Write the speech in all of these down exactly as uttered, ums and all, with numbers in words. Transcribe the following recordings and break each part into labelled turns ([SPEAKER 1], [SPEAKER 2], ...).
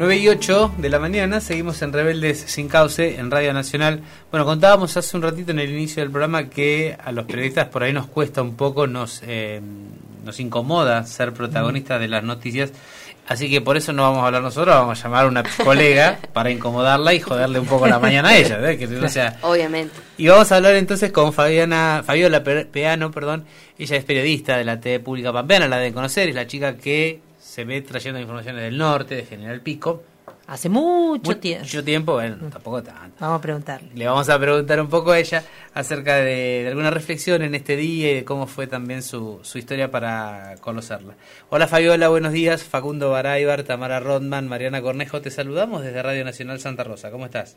[SPEAKER 1] nueve y ocho de la mañana, seguimos en Rebeldes Sin Cauce, en Radio Nacional. Bueno, contábamos hace un ratito en el inicio del programa que a los periodistas por ahí nos cuesta un poco, nos eh, nos incomoda ser protagonistas de las noticias, así que por eso no vamos a hablar nosotros, vamos a llamar a una colega para incomodarla y joderle un poco la mañana a ella, ¿eh? Que no sea...
[SPEAKER 2] Obviamente.
[SPEAKER 1] Y vamos a hablar entonces con Fabiana, Fabiola Peano, perdón, ella es periodista de la T V Pública Pampeana, la de conocer, es la chica que se ve trayendo informaciones del norte, de General Pico.
[SPEAKER 2] Hace mucho tiempo.
[SPEAKER 1] Mucho tiempo, bueno, mm. tampoco tanto.
[SPEAKER 2] Vamos a preguntarle.
[SPEAKER 1] Le vamos a preguntar un poco a ella acerca de, de alguna reflexión en este día y de cómo fue también su, su historia para conocerla. Hola Fabiola, buenos días. Facundo Baraybar, Tamara Rodman, Mariana Cornejo, te saludamos desde Radio Nacional Santa Rosa. ¿Cómo estás?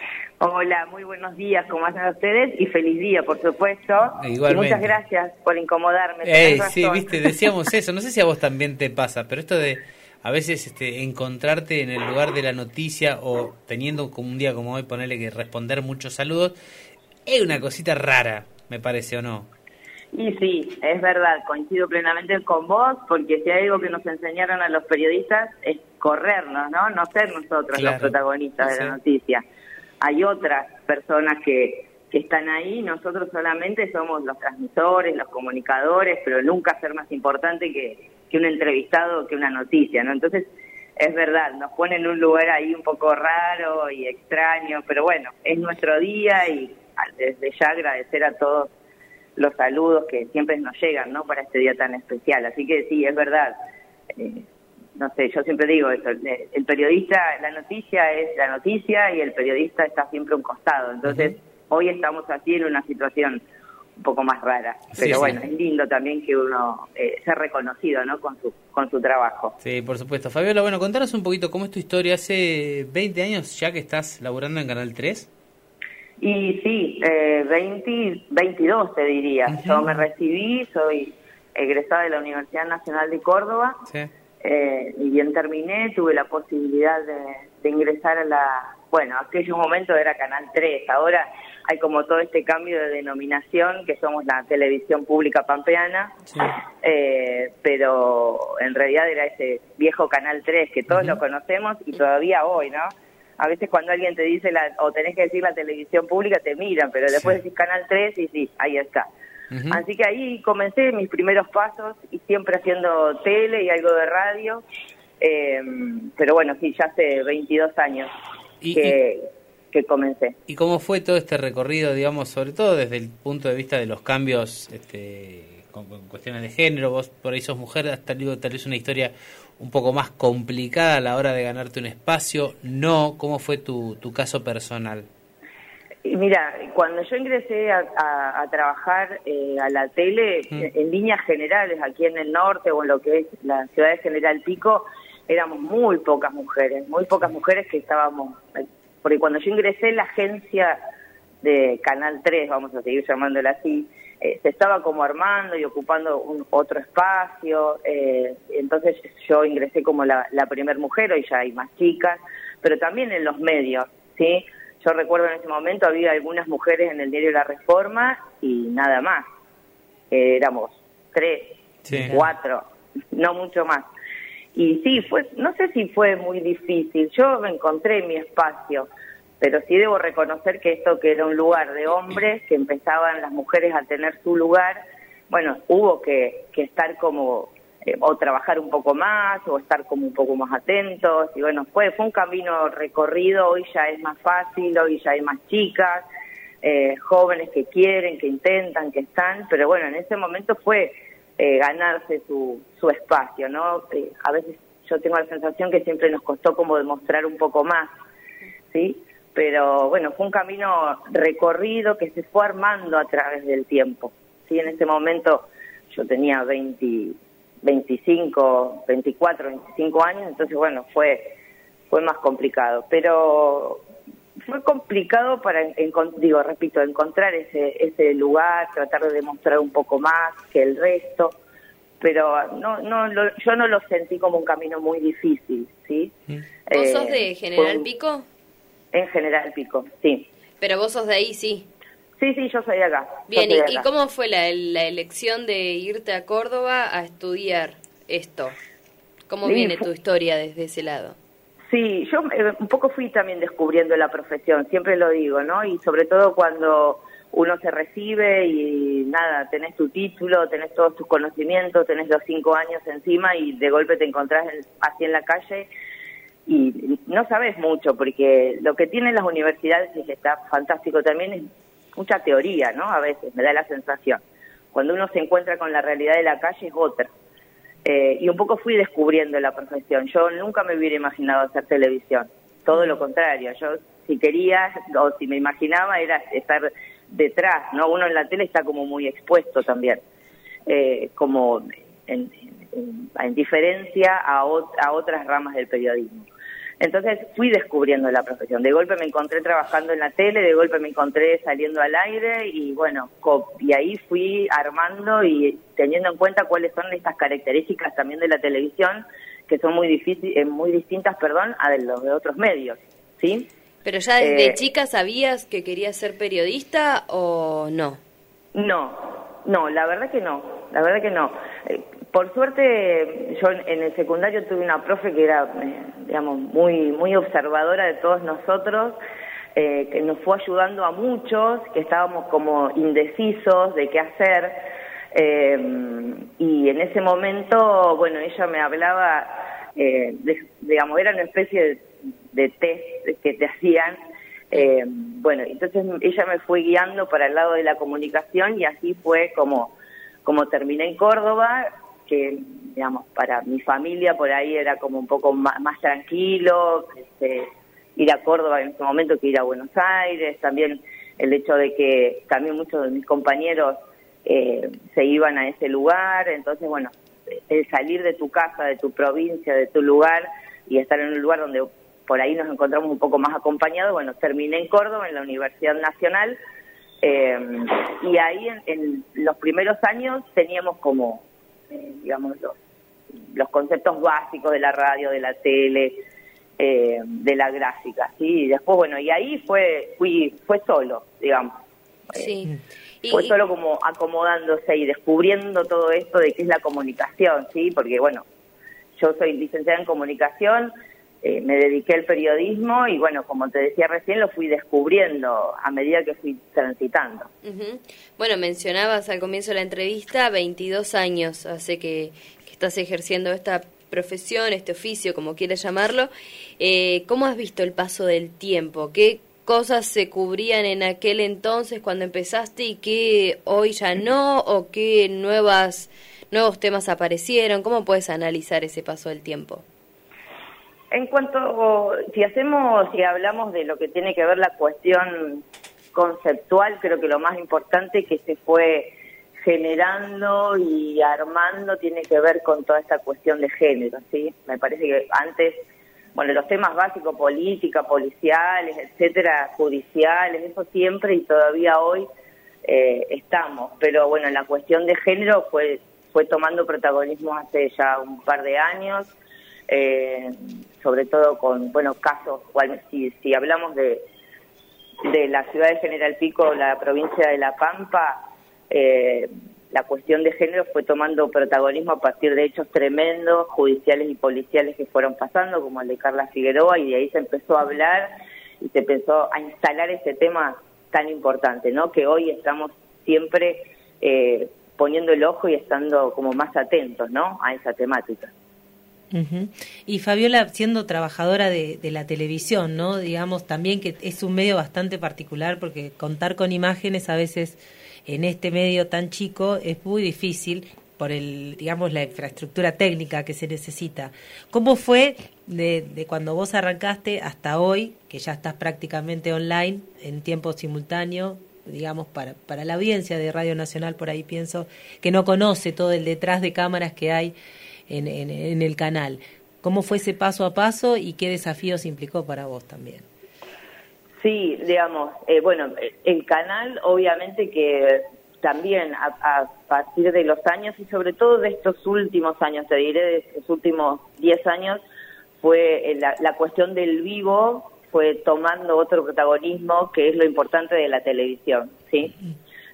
[SPEAKER 3] Hola, muy buenos días, ¿cómo están ustedes? Y feliz día, por supuesto.
[SPEAKER 1] Igualmente.
[SPEAKER 3] Y muchas gracias por incomodarme.
[SPEAKER 1] Ey, sí, viste, decíamos eso, no sé si a vos también te pasa, pero esto de a veces este, encontrarte en el lugar de la noticia o teniendo como un día como hoy, ponerle que responder muchos saludos, es una cosita rara, me parece, ¿o no?
[SPEAKER 3] Y sí, es verdad, coincido plenamente con vos, porque si hay algo que nos enseñaron a los periodistas es corrernos, ¿no? No ser nosotros claro. los protagonistas de sí. la noticia. Hay otras personas que, que están ahí, nosotros solamente somos los transmisores, los comunicadores, pero nunca ser más importante que, que un entrevistado, que una noticia, ¿no? Entonces, es verdad, nos ponen en un lugar ahí un poco raro y extraño, pero bueno, es nuestro día y desde ya agradecer a todos los saludos que siempre nos llegan, ¿no? Para este día tan especial. Así que sí, es verdad. Eh, No sé, yo siempre digo eso, el periodista, la noticia es la noticia y el periodista está siempre a un costado. Entonces, uh-huh. hoy estamos así en una situación un poco más rara. Pero sí, bueno, sí. es lindo también que uno eh, sea reconocido, ¿no? Con su con su trabajo.
[SPEAKER 1] Sí, por supuesto. Fabiola, bueno, contanos un poquito cómo es tu historia. Hace veinte años ya que estás laburando en Canal tres.
[SPEAKER 3] Y sí, eh, veinte, veintidós te diría. Uh-huh. Yo me recibí, soy egresada de la Universidad Nacional de Córdoba. Sí. Eh, y bien terminé, tuve la posibilidad de, de ingresar a la, bueno, aquellos momentos era Canal tres, ahora hay como todo este cambio de denominación, que somos la televisión pública pampeana, sí. eh, pero en realidad era ese viejo Canal tres que todos uh-huh. lo conocemos y todavía hoy, ¿no? A veces cuando alguien te dice, la, o tenés que decir la televisión pública, te miran, pero después sí. decís Canal tres y sí, ahí está. Uh-huh. Así que ahí comencé mis primeros pasos y siempre haciendo tele y algo de radio, eh, pero bueno, sí, ya hace veintidós años ¿Y, que, y, que comencé.
[SPEAKER 1] ¿Y cómo fue todo este recorrido, digamos, sobre todo desde el punto de vista de los cambios este, con, con cuestiones de género? Vos por ahí sos mujer, hasta digo, tal vez una historia un poco más complicada a la hora de ganarte un espacio, ¿no? ¿Cómo fue tu, tu caso personal?
[SPEAKER 3] Mira, cuando yo ingresé a, a, a trabajar eh, a la tele, mm. en, en líneas generales, aquí en el norte o en lo que es la ciudad de General Pico, éramos muy pocas mujeres, muy pocas mujeres que estábamos, porque cuando yo ingresé la agencia de Canal tres, vamos a seguir llamándola así, eh, se estaba como armando y ocupando un, otro espacio, eh, entonces yo ingresé como la, la primer mujer, hoy ya hay más chicas, pero también en los medios, ¿sí? Yo recuerdo en ese momento había algunas mujeres en el diario La Reforma y nada más. Eh, éramos tres, sí. cuatro, no mucho más. Y sí, fue, no sé si fue muy difícil. Yo me encontré mi espacio, pero sí debo reconocer que esto que era un lugar de hombres, que empezaban las mujeres a tener su lugar, bueno, hubo que, que estar como... o trabajar un poco más, o estar como un poco más atentos, y bueno, fue, fue un camino recorrido, hoy ya es más fácil, hoy ya hay más chicas, eh, jóvenes que quieren, que intentan, que están, pero bueno, en ese momento fue eh, ganarse su, su espacio, ¿no? Eh, a veces yo tengo la sensación que siempre nos costó como demostrar un poco más, ¿sí? Pero bueno, fue un camino recorrido que se fue armando a través del tiempo, ¿sí? En ese momento yo tenía veinte... veinticinco, veinticuatro, veinticinco años, entonces bueno, fue fue más complicado, pero fue complicado para, digo, repito, encontrar ese ese lugar, tratar de demostrar un poco más que el resto, pero no no lo, yo no lo sentí como un camino muy difícil, ¿sí?
[SPEAKER 2] ¿Vos eh, sos de General Pico?
[SPEAKER 3] En General Pico, sí.
[SPEAKER 2] Pero vos sos de ahí, sí.
[SPEAKER 3] Sí, sí, yo soy de acá.
[SPEAKER 2] Bien,
[SPEAKER 3] de
[SPEAKER 2] ¿y,
[SPEAKER 3] acá.
[SPEAKER 2] ¿y cómo fue la, la elección de irte a Córdoba a estudiar esto? ¿Cómo
[SPEAKER 3] sí,
[SPEAKER 2] viene tu historia desde ese lado?
[SPEAKER 3] Sí, yo eh, un poco fui también descubriendo la profesión, siempre lo digo, ¿no? Y sobre todo cuando uno se recibe y nada, tenés tu título, tenés todos tus conocimientos, tenés los cinco años encima y de golpe te encontrás en, así en la calle y no sabes mucho, porque lo que tienen las universidades, y que está fantástico también, es mucha teoría, ¿no? A veces me da la sensación. Cuando uno se encuentra con la realidad de la calle es otra. Eh, y un poco fui descubriendo la profesión. Yo nunca me hubiera imaginado hacer televisión, todo lo contrario. Yo si quería o si me imaginaba era estar detrás, ¿no? Uno en la tele está como muy expuesto también, eh, como en, en, en diferencia a, ot a otras ramas del periodismo. Entonces fui descubriendo la profesión. De golpe me encontré trabajando en la tele, de golpe me encontré saliendo al aire y bueno, y ahí fui armando y teniendo en cuenta cuáles son estas características también de la televisión, que son muy difícil, eh, muy distintas, perdón, a de los de otros medios, ¿sí?
[SPEAKER 2] Pero ya desde
[SPEAKER 3] eh,
[SPEAKER 2] chica sabías que querías ser periodista o no?
[SPEAKER 3] No, no, la verdad que no, la verdad que no. Eh, Por suerte, yo en el secundario tuve una profe que era, eh, digamos, muy muy observadora de todos nosotros, eh, que nos fue ayudando a muchos, que estábamos como indecisos de qué hacer, eh, y en ese momento, bueno, ella me hablaba, eh, de, digamos, era una especie de, de test que te hacían, eh, bueno, entonces ella me fue guiando para el lado de la comunicación y así fue como, como terminé en Córdoba, que, digamos, para mi familia por ahí era como un poco más, más tranquilo, este, ir a Córdoba en ese momento que ir a Buenos Aires, también el hecho de que también muchos de mis compañeros eh, se iban a ese lugar, entonces, bueno, el salir de tu casa, de tu provincia, de tu lugar y estar en un lugar donde por ahí nos encontramos un poco más acompañados, bueno, terminé en Córdoba, en la Universidad Nacional, eh, y ahí en, en los primeros años teníamos como Eh, digamos, los, los conceptos básicos de la radio, de la tele, eh, de la gráfica, ¿sí? Y después, bueno, y ahí fue fui fue solo, digamos.
[SPEAKER 2] Sí.
[SPEAKER 3] Eh,
[SPEAKER 2] y,
[SPEAKER 3] fue solo como acomodándose y descubriendo todo esto de qué es la comunicación, ¿sí? Porque, bueno, yo soy licenciada en comunicación, eh, me dediqué al periodismo y, bueno, como te decía recién, lo fui descubriendo a medida que fui transitando.
[SPEAKER 2] Uh-huh. Bueno, mencionabas al comienzo de la entrevista, veintidós años hace que, que estás ejerciendo esta profesión, este oficio, como quieras llamarlo. Eh, ¿Cómo has visto el paso del tiempo? ¿Qué cosas se cubrían en aquel entonces cuando empezaste y qué hoy ya no? ¿O qué nuevas, nuevos temas aparecieron? ¿Cómo puedes analizar ese paso del tiempo?
[SPEAKER 3] En cuanto, si hacemos, si hablamos de lo que tiene que ver la cuestión conceptual, creo que lo más importante que se fue generando y armando tiene que ver con toda esta cuestión de género, ¿sí? Me parece que antes, bueno, los temas básicos, política, policiales, etcétera, judiciales, eso siempre y todavía hoy eh, estamos, pero bueno, la cuestión de género fue, fue tomando protagonismo hace ya un par de años, Eh, sobre todo con, bueno, casos, cual, si, si hablamos de, de la ciudad de General Pico, la provincia de La Pampa, eh, la cuestión de género fue tomando protagonismo a partir de hechos tremendos, judiciales y policiales que fueron pasando, como el de Carla Figueroa, y de ahí se empezó a hablar y se empezó a instalar ese tema tan importante, ¿no? Que hoy estamos siempre eh, poniendo el ojo y estando como más atentos, ¿no? A esa temática.
[SPEAKER 4] Uh-huh. Y Fabiola, siendo trabajadora de, de la televisión, ¿no? Digamos también que es un medio bastante particular porque contar con imágenes a veces en este medio tan chico es muy difícil por el, digamos, la infraestructura técnica que se necesita. ¿Cómo fue de, de cuando vos arrancaste hasta hoy, que ya estás prácticamente online en tiempo simultáneo? Digamos, para, para la audiencia de Radio Nacional, por ahí pienso, que no conoce todo el detrás de cámaras que hay En, en, en el canal. ¿Cómo fue ese paso a paso y qué desafíos implicó para vos también?
[SPEAKER 3] Sí, digamos, eh, bueno, el canal obviamente que también a, a partir de los años y sobre todo de estos últimos años, te diré de estos últimos diez años, fue la, la cuestión del vivo, fue tomando otro protagonismo que es lo importante de la televisión, ¿sí?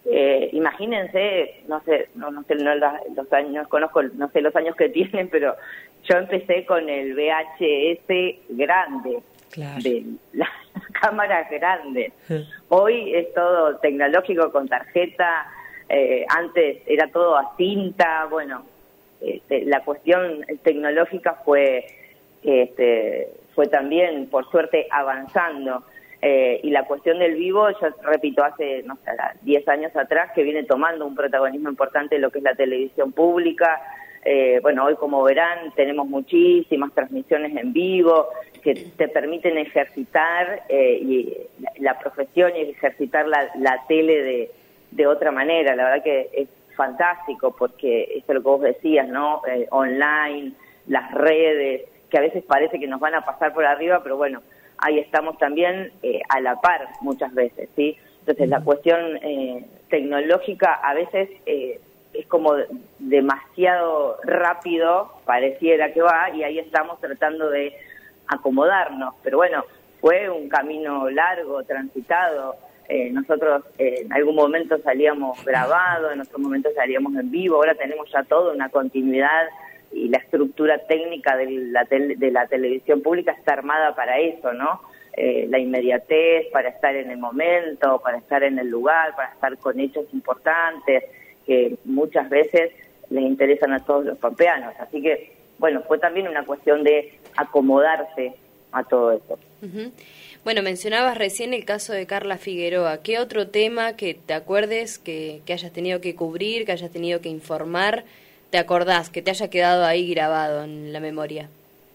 [SPEAKER 3] Eh, imagínense, no sé, no, no sé no la, los años, conozco, no sé los años que tienen, pero yo empecé con el V H S grande,
[SPEAKER 4] claro.
[SPEAKER 3] de las cámaras grandes. Sí. Hoy es todo tecnológico con tarjeta, eh, antes era todo a cinta, bueno, este, la cuestión tecnológica fue, este, fue también, por suerte, avanzando. Eh, y la cuestión del vivo, yo repito, hace, no sé, diez años atrás, que viene tomando un protagonismo importante en lo que es la televisión pública. Eh, bueno, hoy, como verán, tenemos muchísimas transmisiones en vivo que te permiten ejercitar eh, y la, la profesión y ejercitar la, la tele de, de otra manera. La verdad que es fantástico, porque eso es lo que vos decías, ¿no? Eh, online, las redes, que a veces parece que nos van a pasar por arriba, pero bueno, ahí estamos también eh, a la par muchas veces, ¿sí? Entonces la cuestión eh, tecnológica a veces eh, es como demasiado rápido, pareciera que va, y ahí estamos tratando de acomodarnos. Pero bueno, fue un camino largo, transitado. Eh, nosotros eh, en algún momento salíamos grabados, en otro momento salíamos en vivo, ahora tenemos ya toda una continuidad y la estructura técnica de la, tele, de la televisión pública está armada para eso, ¿no? Eh, la inmediatez, para estar en el momento, para estar en el lugar, para estar con hechos importantes que muchas veces les interesan a todos los pampeanos. Así que, bueno, fue también una cuestión de acomodarse a todo eso.
[SPEAKER 2] Uh-huh. Bueno, mencionabas recién el caso de Carla Figueroa. ¿Qué otro tema que te acuerdes que, que hayas tenido que cubrir, que hayas tenido que informar, te acordás, que te haya quedado ahí grabado en la memoria?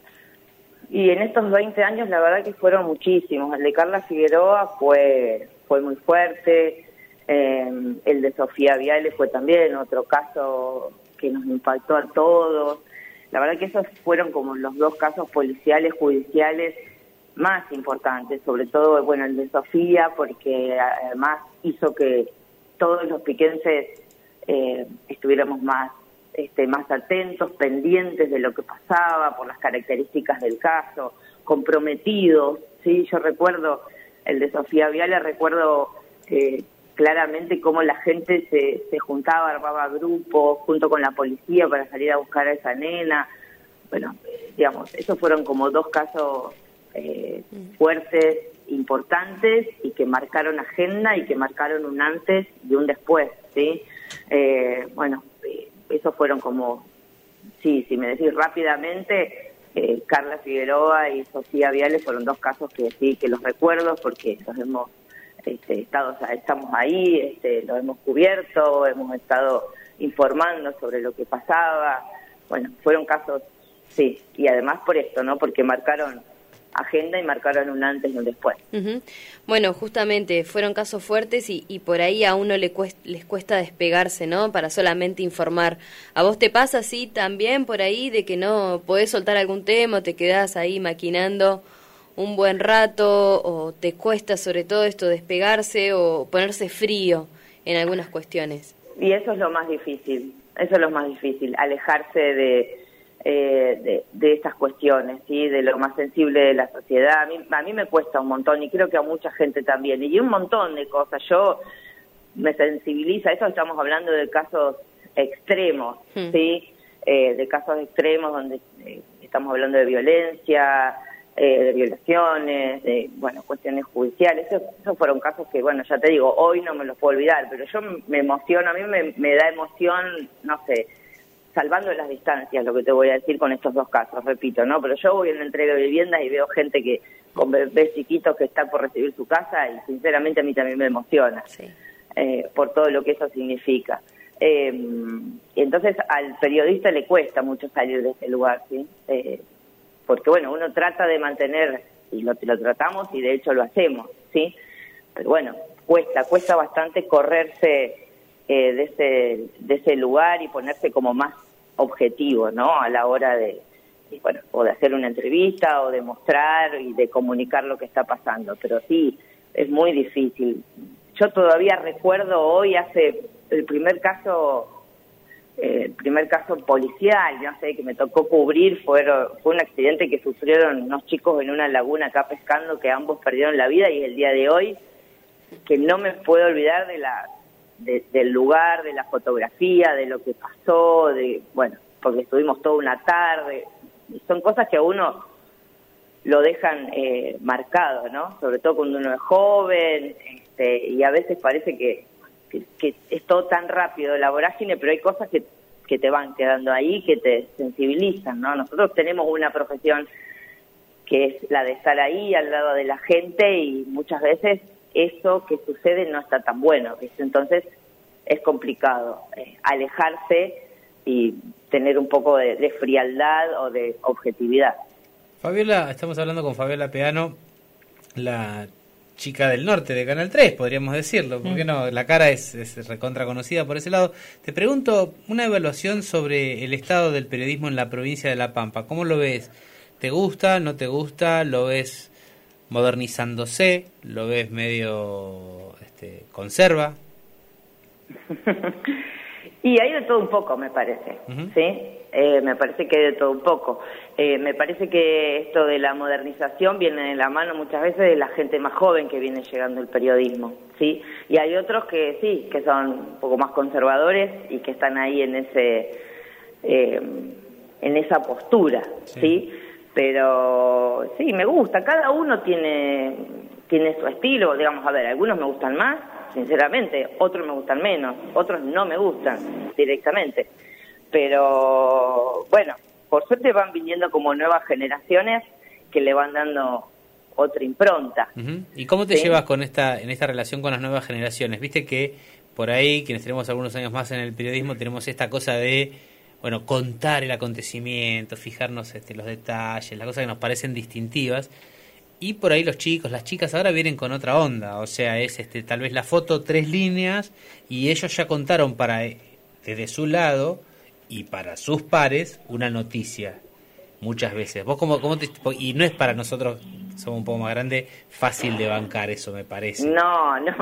[SPEAKER 3] Y en estos veinte años la verdad que fueron muchísimos. El de Carla Figueroa fue fue muy fuerte, eh, el de Sofía Viale fue también otro caso que nos impactó a todos. La verdad que esos fueron como los dos casos policiales, judiciales más importantes, sobre todo, bueno, el de Sofía, porque además hizo que todos los piquenses eh, estuviéramos más Este, más atentos, pendientes de lo que pasaba por las características del caso, comprometidos, ¿sí? Yo recuerdo el de Sofía Viale, recuerdo eh, claramente cómo la gente se, se juntaba, armaba grupos junto con la policía para salir a buscar a esa nena. Bueno, digamos, esos fueron como dos casos eh, fuertes, importantes y que marcaron agenda y que marcaron un antes y un después, ¿sí? Eh, bueno, eh, esos fueron como, sí, si me decís rápidamente, eh, Carla Figueroa y Sofía Viale fueron dos casos que sí, que los recuerdo porque los hemos este, estado, o sea, estamos ahí, este, los hemos cubierto, hemos estado informando sobre lo que pasaba. Bueno, fueron casos, sí, y además por esto, ¿no? Porque marcaron agenda y marcaron un antes y un después.
[SPEAKER 2] Uh-huh. Bueno, justamente fueron casos fuertes y, y por ahí a uno le cuesta, les cuesta despegarse, ¿no? Para solamente informar. ¿A vos te pasa así también por ahí de que no podés soltar algún tema o te quedás ahí maquinando un buen rato o te cuesta sobre todo esto despegarse o ponerse frío en algunas cuestiones?
[SPEAKER 3] Y eso es lo más difícil, eso es lo más difícil, alejarse de... Eh, de, de estas cuestiones, ¿sí? De lo más sensible de la sociedad. A mí, a mí me cuesta un montón y creo que a mucha gente también, y un montón de cosas. Yo me sensibiliza, eso estamos hablando de casos extremos, hmm. ¿sí? Eh, de casos extremos donde eh, estamos hablando de violencia, eh, de violaciones, de, bueno, cuestiones judiciales. Esos, esos fueron casos que, bueno, ya te digo, hoy no me los puedo olvidar, pero yo me emociono, a mí me, me da emoción, no sé, salvando las distancias, lo que te voy a decir con estos dos casos, repito, ¿no? Pero yo voy en la entrega de viviendas y veo gente que con bebés chiquitos que están por recibir su casa y sinceramente a mí también me emociona, sí. eh, por todo lo que eso significa. Eh, entonces al periodista le cuesta mucho salir de ese lugar, ¿sí? Eh, porque bueno, uno trata de mantener, y lo, lo tratamos y de hecho lo hacemos, ¿sí? Pero bueno, cuesta, cuesta bastante correrse eh, de ese, de ese lugar y ponerse como más objetivo, ¿no? A la hora de, de, bueno, o de hacer una entrevista o de mostrar y de comunicar lo que está pasando. Pero sí, es muy difícil. Yo todavía recuerdo hoy, hace el primer caso, eh, el primer caso policial, no sé, que me tocó cubrir, fue, fue un accidente que sufrieron unos chicos en una laguna acá pescando, que ambos perdieron la vida, y el día de hoy, que no me puedo olvidar de la de, del lugar, de la fotografía, de lo que pasó, de bueno, porque estuvimos toda una tarde. Son cosas que a uno lo dejan eh, marcado, ¿no? Sobre todo cuando uno es joven, este, y a veces parece que, que, que es todo tan rápido la vorágine, pero hay cosas que, que te van quedando ahí, que te sensibilizan, ¿no? Nosotros tenemos una profesión que es la de estar ahí al lado de la gente, y muchas veces eso que sucede no está tan bueno, ¿viste? Entonces es complicado eh, alejarse y tener un poco de, de frialdad o de objetividad.
[SPEAKER 1] Fabiola, estamos hablando con Fabiola Peano, la chica del norte de Canal tres, podríamos decirlo, ¿por qué no? La cara es, es recontra conocida por ese lado. Te pregunto, una evaluación sobre el estado del periodismo en la provincia de La Pampa, ¿cómo lo ves? ¿Te gusta, no te gusta? ¿Lo ves modernizándose? ¿Lo ves medio este, conserva?
[SPEAKER 3] Y hay de todo un poco, me parece, uh-huh. ¿sí? Eh, me parece que hay de todo un poco. Eh, me parece que esto de la modernización viene de la mano muchas veces de la gente más joven que viene llegando al periodismo, ¿sí? Y hay otros que sí, que son un poco más conservadores y que están ahí en ese eh, en esa postura, ¿sí? ¿sí? Pero sí, me gusta. Cada uno tiene tiene su estilo, digamos, a ver, algunos me gustan más, sinceramente, otros me gustan menos, otros no me gustan directamente. Pero bueno, por suerte van viniendo como nuevas generaciones que le van dando otra impronta.
[SPEAKER 1] Uh-huh. ¿Y cómo te ¿Sí? llevas con esta en esta relación con las nuevas generaciones? Viste que por ahí, quienes tenemos algunos años más en el periodismo, tenemos esta cosa de, bueno, contar el acontecimiento, fijarnos este, los detalles, las cosas que nos parecen distintivas. Y por ahí los chicos, las chicas ahora vienen con otra onda, o sea, es este tal vez la foto, tres líneas, y ellos ya contaron para desde su lado y para sus pares una noticia, muchas veces. Vos como, como te, y no es para nosotros, somos un poco más grandes, fácil de bancar eso, me parece.
[SPEAKER 3] No, no,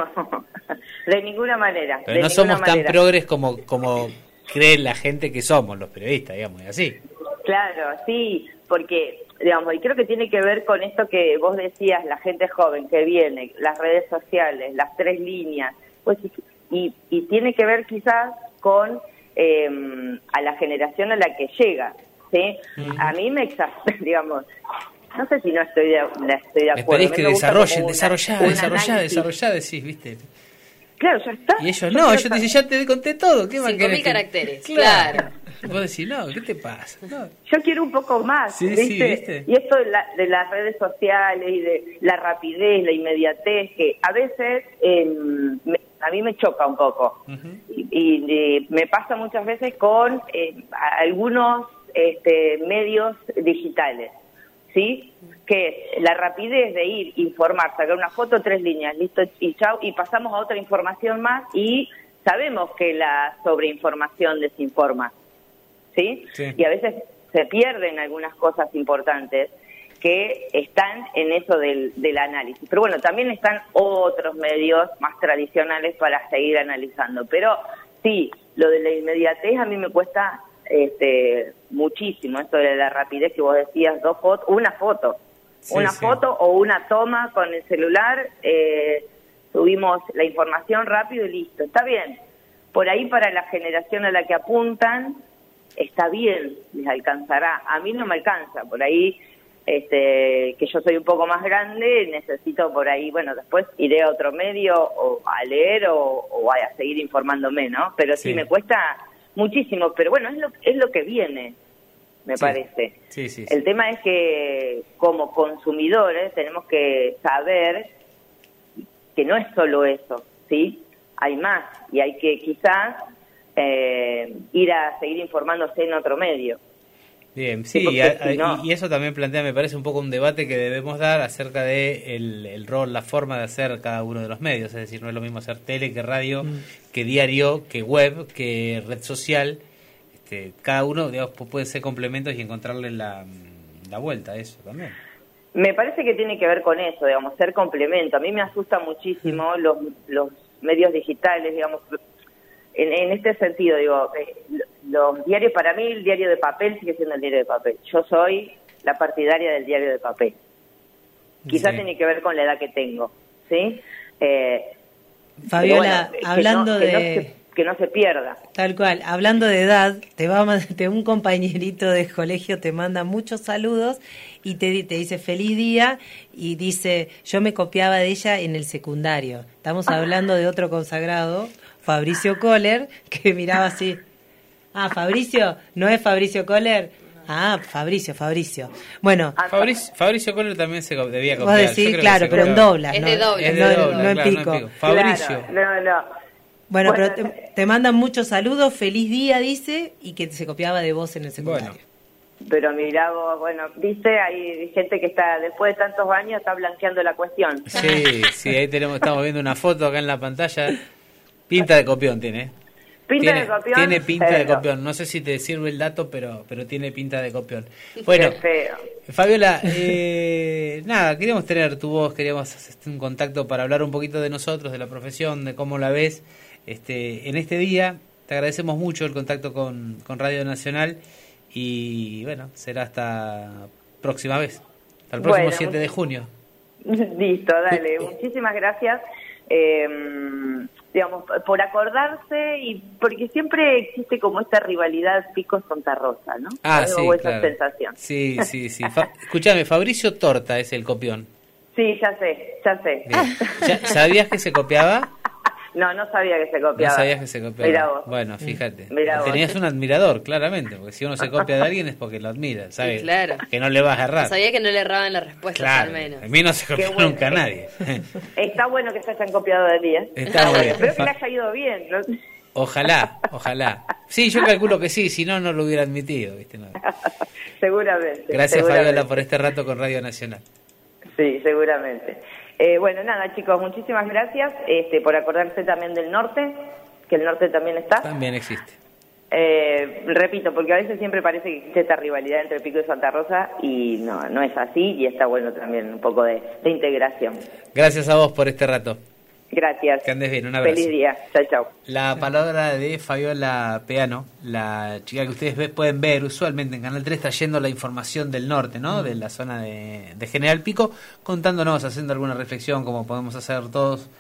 [SPEAKER 3] de ninguna manera.
[SPEAKER 1] Pero no somos tan progres como, como cree la gente que somos los periodistas, digamos, y así.
[SPEAKER 3] Claro, sí, porque, digamos, y creo que tiene que ver con esto que vos decías, la gente joven que viene, las redes sociales, las tres líneas, pues y, y tiene que ver quizás con eh, a la generación a la que llega, ¿sí? Uh-huh. A mí me exaspera, digamos, no sé si no estoy de, estoy de acuerdo.
[SPEAKER 1] Me pedís que desarrollen, desarrollá, desarrollá, desarrollá, decís, ¿viste?
[SPEAKER 3] Claro, ya está.
[SPEAKER 1] Y ellos no, yo te dice, ya te conté todo. ¿Qué más
[SPEAKER 2] cinco mil caracteres,
[SPEAKER 1] claro.
[SPEAKER 2] claro.
[SPEAKER 1] Vos decís, no, ¿qué te pasa? No.
[SPEAKER 3] Yo quiero un poco más,
[SPEAKER 1] sí,
[SPEAKER 3] ¿viste?
[SPEAKER 1] Sí, ¿viste?
[SPEAKER 3] Y esto de, la, de las redes sociales y de la rapidez, la inmediatez, que a veces eh, me, a mí me choca un poco. Uh-huh. Y, y, y me pasa muchas veces con eh, algunos este, medios digitales, ¿sí? Que es la rapidez de ir, informar, sacar una foto, tres líneas, listo, y chau, y pasamos a otra información más, y sabemos que la sobreinformación desinforma, ¿sí? Sí. Y a veces se pierden algunas cosas importantes que están en eso del, del análisis. Pero bueno, también están otros medios más tradicionales para seguir analizando. Pero sí, lo de la inmediatez a mí me cuesta este muchísimo, esto de la rapidez que vos decías, dos fotos, una foto, sí, una sí. foto o una toma con el celular, eh, subimos la información rápido y listo, está bien. Por ahí para la generación a la que apuntan, está bien, les alcanzará. A mí no me alcanza, por ahí, este, que yo soy un poco más grande, necesito por ahí, bueno, después iré a otro medio o a leer o, o a seguir informándome, ¿no? Pero sí, sí me cuesta muchísimo, pero bueno, es lo, es lo que viene, me sí. parece.
[SPEAKER 1] Sí, sí, sí.
[SPEAKER 3] El tema es que como consumidores tenemos que saber que no es solo eso, ¿sí? Hay más y hay que quizás eh, ir a seguir informándose en otro medio.
[SPEAKER 1] Bien, sí, sí y, a, si no... y eso también plantea, me parece, un poco un debate que debemos dar acerca de el, el rol, la forma de hacer cada uno de los medios. Es decir, no es lo mismo hacer tele que radio, mm. que diario, que web, que red social. Este, cada uno, digamos, puede ser complementos y encontrarle la, la vuelta a eso también.
[SPEAKER 3] Me parece que tiene que ver con eso, digamos, ser complemento. A mí me asusta muchísimo mm. los, los medios digitales, digamos, en, en este sentido, digo, eh, los diarios, para mí el diario de papel sigue siendo el diario de papel. Yo soy la partidaria del diario de papel. Quizás sí. tiene que ver con la edad que tengo, ¿sí? Eh,
[SPEAKER 4] Fabiola,
[SPEAKER 3] bueno,
[SPEAKER 4] hablando
[SPEAKER 3] que no, que
[SPEAKER 4] de...
[SPEAKER 3] No se, que no se pierda.
[SPEAKER 4] Tal cual, hablando de edad, te va a, te, un compañerito de colegio te manda muchos saludos y te, te dice feliz día y dice, yo me copiaba de ella en el secundario. Estamos hablando de otro consagrado, Fabricio Kohler, que miraba así. Ah, Fabricio, ¿no es Fabricio Kohler? Ah, Fabricio, Fabricio. Bueno,
[SPEAKER 1] Fabricio, Fabricio Kohler también se co- debía copiar.
[SPEAKER 4] vos decís, claro, pero en doblas,
[SPEAKER 2] Es
[SPEAKER 4] ¿no?
[SPEAKER 2] de doble.
[SPEAKER 1] Es de
[SPEAKER 4] no,
[SPEAKER 1] dobla,
[SPEAKER 4] no en
[SPEAKER 1] claro,
[SPEAKER 4] pico.
[SPEAKER 1] no en pico. Fabricio.
[SPEAKER 3] Claro, no, no.
[SPEAKER 4] Bueno,
[SPEAKER 3] Bueno,
[SPEAKER 4] pero te, te mandan muchos saludos, feliz día, dice, y que se copiaba de vos en el secundario.
[SPEAKER 1] Bueno.
[SPEAKER 3] Pero mirá vos, bueno, viste, hay gente que está, después de tantos años, está blanqueando la cuestión.
[SPEAKER 1] Sí, sí, ahí tenemos, estamos viendo una foto acá en la pantalla. Pinta de copión tiene, ¿eh?
[SPEAKER 3] Pinta
[SPEAKER 1] tiene,
[SPEAKER 3] de copión.
[SPEAKER 1] Tiene pinta de
[SPEAKER 3] Feo.
[SPEAKER 1] copión. No sé si te sirve el dato, pero pero tiene pinta de copión. Bueno,
[SPEAKER 3] Qué feo.
[SPEAKER 1] Fabiola, eh, nada, queríamos tener tu voz, queríamos hacer un contacto para hablar un poquito de nosotros, de la profesión, de cómo la ves este en este día. Te agradecemos mucho el contacto con, con Radio Nacional y bueno, será hasta próxima vez, hasta el próximo
[SPEAKER 3] Bueno,
[SPEAKER 1] siete de junio.
[SPEAKER 3] Listo, dale. Muchísimas gracias. Eh, digamos, por acordarse y porque siempre existe como esta rivalidad Pico-Santa Rosa, ¿no?
[SPEAKER 1] Ah,
[SPEAKER 3] Tengo
[SPEAKER 1] sí,
[SPEAKER 3] esa
[SPEAKER 1] claro.
[SPEAKER 3] sensación.
[SPEAKER 1] Sí, sí, sí. Fa- Escuchame, Fabricio Torta es el copión.
[SPEAKER 3] Sí, ya sé, ya sé.
[SPEAKER 1] Bien. ¿Ya- ¿Sabías que se copiaba?
[SPEAKER 3] No, no sabía que se
[SPEAKER 1] No
[SPEAKER 3] copiaba.
[SPEAKER 1] sabías que se copiaba.
[SPEAKER 3] Mirá vos.
[SPEAKER 1] Bueno, fíjate.
[SPEAKER 3] Mirá vos.
[SPEAKER 1] Tenías un admirador, claramente, porque si uno se copia de alguien es porque lo admira, ¿sabes?
[SPEAKER 2] Sí, claro.
[SPEAKER 1] Que no le vas a errar.
[SPEAKER 2] Sabía que no le erraban las respuestas,
[SPEAKER 1] Claro,
[SPEAKER 2] al menos.
[SPEAKER 1] a mí no se copió
[SPEAKER 3] Qué bueno.
[SPEAKER 1] nunca nadie.
[SPEAKER 3] Está bueno que se hayan copiado de mí, ¿eh?
[SPEAKER 1] Está muy bien.
[SPEAKER 3] Espero que le haya ido bien, ¿no?
[SPEAKER 1] Ojalá, ojalá. Sí, yo calculo que sí, si no, no lo hubiera admitido, ¿viste? No.
[SPEAKER 3] Seguramente.
[SPEAKER 1] Gracias,
[SPEAKER 3] seguramente.
[SPEAKER 1] Fabiola, por este rato con Radio Nacional.
[SPEAKER 3] Sí, seguramente. Eh, bueno, nada, chicos, muchísimas gracias este, por acordarse también del norte, que el norte también está.
[SPEAKER 1] También existe.
[SPEAKER 3] Eh, repito, porque a veces siempre parece que existe esta rivalidad entre Pico y Santa Rosa y no, no es así y está bueno también un poco de, de integración.
[SPEAKER 1] Gracias a vos por este rato.
[SPEAKER 3] Gracias.
[SPEAKER 1] Que andes bien, un abrazo.
[SPEAKER 3] Feliz día. Chao, chao.
[SPEAKER 1] La palabra de Fabiola Peano, la chica que ustedes ve- pueden ver usualmente en Canal tres, trayendo la información del norte, ¿no? De la zona de, de General Pico, contándonos, haciendo alguna reflexión como podemos hacer todos